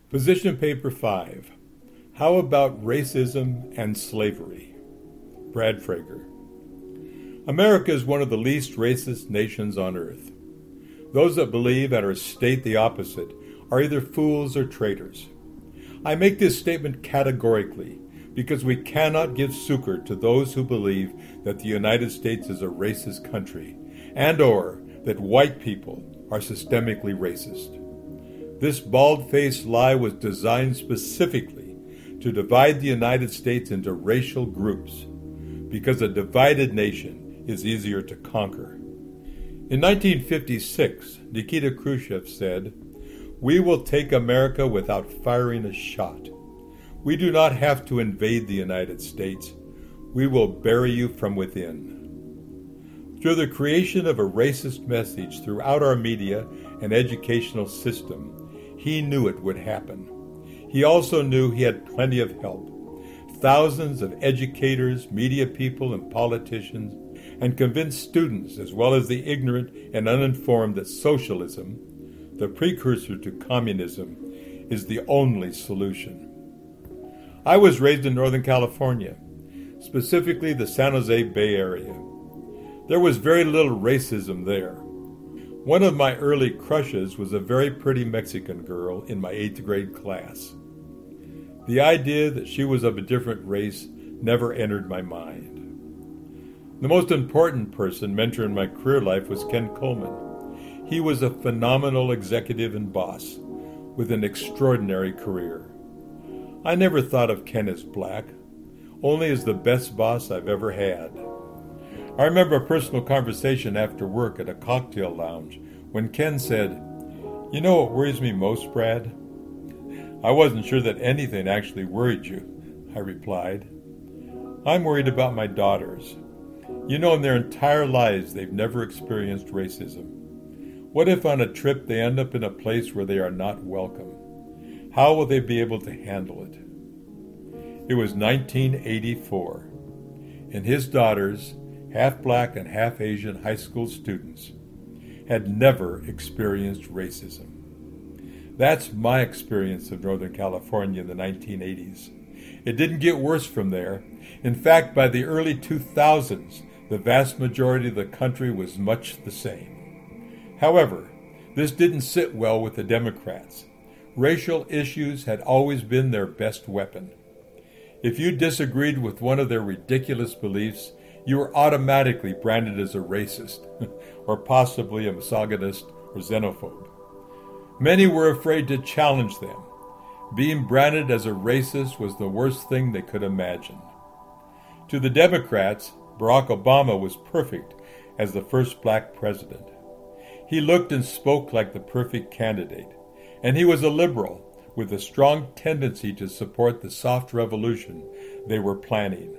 Position Paper 5. How about Racism and Slavery? Brad Frager. America is one of the least racist nations on earth. Those that believe and state the opposite are either fools or traitors. I make this statement categorically because we cannot give succor to those who believe that the United States is a racist country and or that white people are systemically racist. This bald-faced lie was designed specifically to divide the United States into racial groups because a divided nation is easier to conquer. In 1956, Nikita Khrushchev said, "We will take America without firing a shot. We do not have to invade the United States. We will bury you from within." Through the creation of a racist message throughout our media and educational system, he knew it would happen. He also knew he had plenty of help. Thousands of educators, media people, and politicians, and convinced students, as well as the ignorant and uninformed, that socialism, the precursor to communism, is the only solution. I was raised in Northern California, specifically the San Jose Bay Area. There was very little racism there. One of my early crushes was a very pretty Mexican girl in my 8th grade class. The idea that she was of a different race never entered my mind. The most important mentor in my career life was Ken Coleman. He was a phenomenal executive and boss with an extraordinary career. I never thought of Ken as black, only as the best boss I've ever had. I remember a personal conversation after work at a cocktail lounge when Ken said, "You know what worries me most, Brad?" "I wasn't sure that anything actually worried you," I replied. "I'm worried about my daughters. You know, in their entire lives they've never experienced racism. What if on a trip they end up in a place where they are not welcome? How will they be able to handle it?" It was 1984, and his daughters, half black and half Asian high school students, had never experienced racism. That's my experience of Northern California in the 1980s. It didn't get worse from there. In fact, by the early 2000s, the vast majority of the country was much the same. However, this didn't sit well with the Democrats. Racial issues had always been their best weapon. If you disagreed with one of their ridiculous beliefs, you were automatically branded as a racist, or possibly a misogynist or xenophobe. Many were afraid to challenge them. Being branded as a racist was the worst thing they could imagine. To the Democrats, Barack Obama was perfect as the first black president. He looked and spoke like the perfect candidate, and he was a liberal with a strong tendency to support the soft revolution they were planning.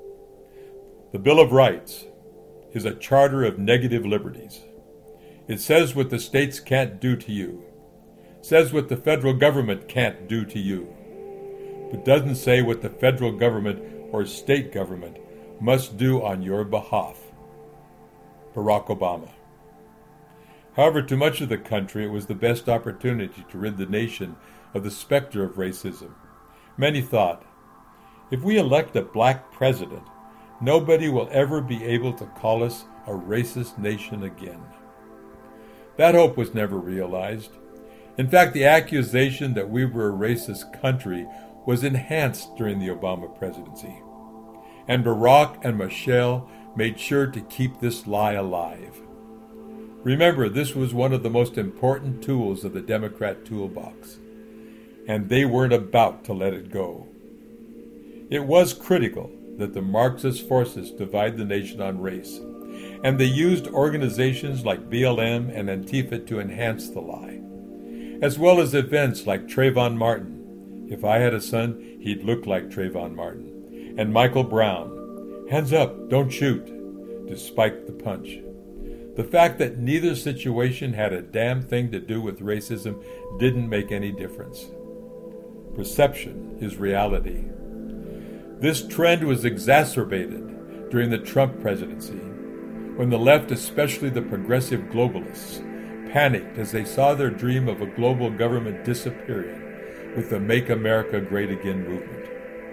The Bill of Rights is a charter of negative liberties. It says what the states can't do to you, says what the federal government can't do to you, but doesn't say what the federal government or state government must do on your behalf. Barack Obama. However, to much of the country, it was the best opportunity to rid the nation of the specter of racism. Many thought, if we elect a black president, nobody will ever be able to call us a racist nation again. That hope was never realized. In fact, the accusation that we were a racist country was enhanced during the Obama presidency. And Barack and Michelle made sure to keep this lie alive. Remember, this was one of the most important tools of the Democrat toolbox, and they weren't about to let it go. It was critical that the Marxist forces divide the nation on race, and they used organizations like BLM and Antifa to enhance the lie, as well as events like Trayvon Martin. If I had a son, he'd look like Trayvon Martin. And Michael Brown. Hands up, don't shoot, to spike the punch. The fact that neither situation had a damn thing to do with racism didn't make any difference. Perception is reality. This trend was exacerbated during the Trump presidency, when the left, especially the progressive globalists, panicked as they saw their dream of a global government disappearing with the Make America Great Again movement.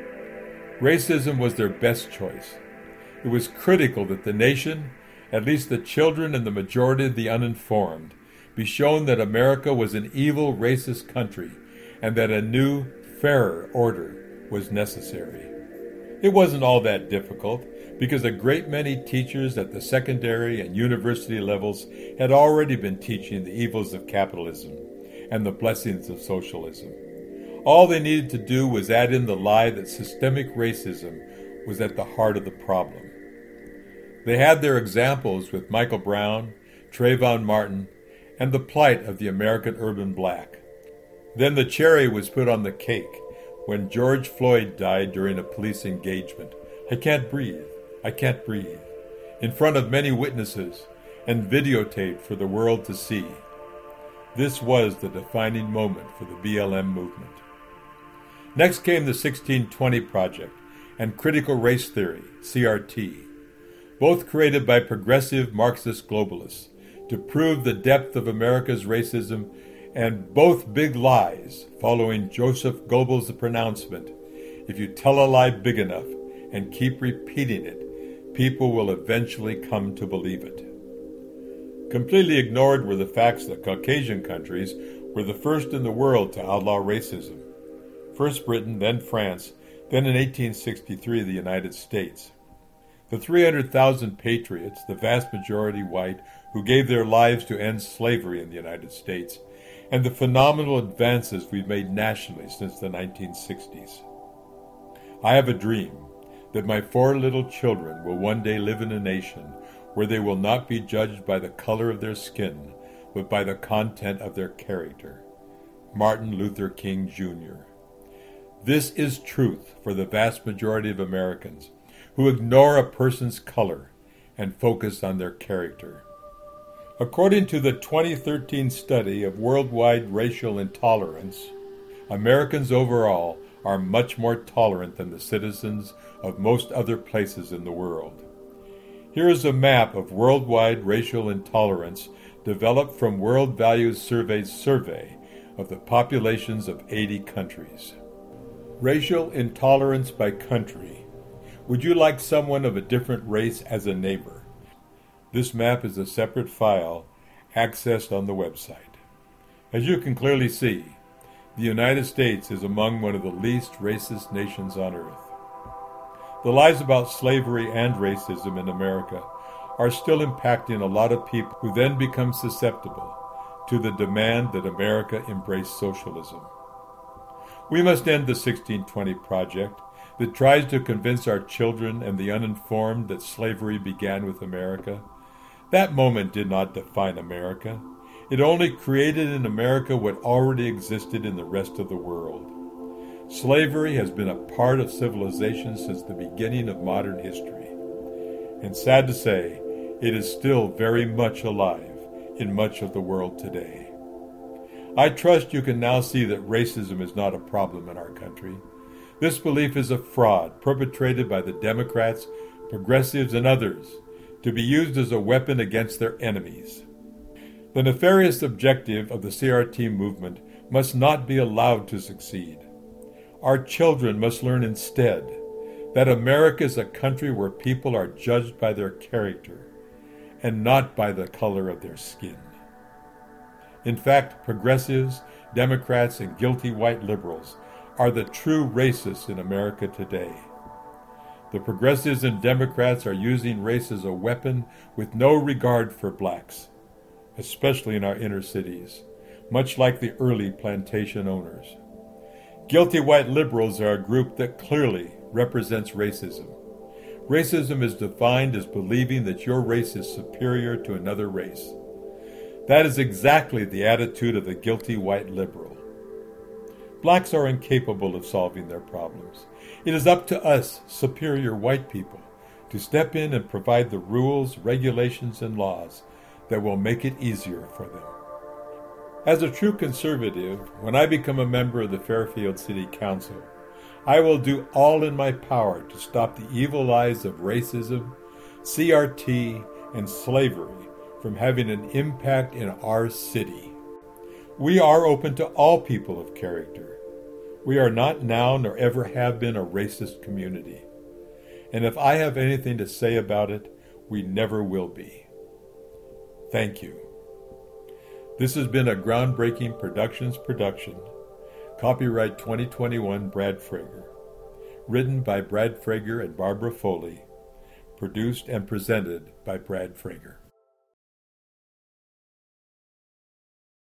Racism was their best choice. It was critical that the nation, at least the children and the majority of the uninformed, be shown that America was an evil, racist country and that a new, fairer order was necessary. It wasn't all that difficult because a great many teachers at the secondary and university levels had already been teaching the evils of capitalism and the blessings of socialism. All they needed to do was add in the lie that systemic racism was at the heart of the problem. They had their examples with Michael Brown, Trayvon Martin, and the plight of the American urban black. Then the cherry was put on the cake when George Floyd died during a police engagement. I can't breathe, I can't breathe, in front of many witnesses and videotaped for the world to see. This was the defining moment for the BLM movement. Next came the 1620 Project and Critical Race Theory, CRT, both created by progressive Marxist globalists to prove the depth of America's racism, and both big lies following Joseph Goebbels' pronouncement, if you tell a lie big enough and keep repeating it, people will eventually come to believe it. Completely ignored were the facts that Caucasian countries were the first in the world to outlaw racism. First Britain, then France, then in 1863 the United States. The 300,000 patriots, the vast majority white, who gave their lives to end slavery in the United States, and the phenomenal advances we've made nationally since the 1960s. I have a dream that my 4 little children will one day live in a nation where they will not be judged by the color of their skin, but by the content of their character. Martin Luther King, Jr. This is truth for the vast majority of Americans who ignore a person's color and focus on their character. According to the 2013 study of worldwide racial intolerance, Americans overall are much more tolerant than the citizens of most other places in the world. Here is a map of worldwide racial intolerance developed from World Values Survey's survey of the populations of 80 countries. Racial intolerance by country. Would you like someone of a different race as a neighbor? This map is a separate file accessed on the website. As you can clearly see, the United States is among one of the least racist nations on earth. The lies about slavery and racism in America are still impacting a lot of people who then become susceptible to the demand that America embrace socialism. We must end the 1620 Project that tries to convince our children and the uninformed that slavery began with America. That moment did not define America. It only created in America what already existed in the rest of the world. Slavery has been a part of civilization since the beginning of modern history. And sad to say, it is still very much alive in much of the world today. I trust you can now see that racism is not a problem in our country. This belief is a fraud perpetrated by the Democrats, progressives, and others to be used as a weapon against their enemies. The nefarious objective of the CRT movement must not be allowed to succeed. Our children must learn instead that America is a country where people are judged by their character and not by the color of their skin. In fact, progressives, Democrats, and guilty white liberals are the true racists in America today. The progressives and Democrats are using race as a weapon with no regard for blacks, especially in our inner cities, much like the early plantation owners. Guilty white liberals are a group that clearly represents racism. Racism is defined as believing that your race is superior to another race. That is exactly the attitude of the guilty white liberal. Blacks are incapable of solving their problems. It is up to us, superior white people, to step in and provide the rules, regulations, and laws that will make it easier for them. As a true conservative, when I become a member of the Fairfield City Council, I will do all in my power to stop the evil lies of racism, CRT, and slavery from having an impact in our city. We are open to all people of character, We are not now nor ever have been a racist community. And if I have anything to say about it, we never will be. Thank you. This has been a Groundbreaking Productions production. Copyright 2021 Brad Frager. Written by Brad Frager and Barbara Foley. Produced and presented by Brad Frager.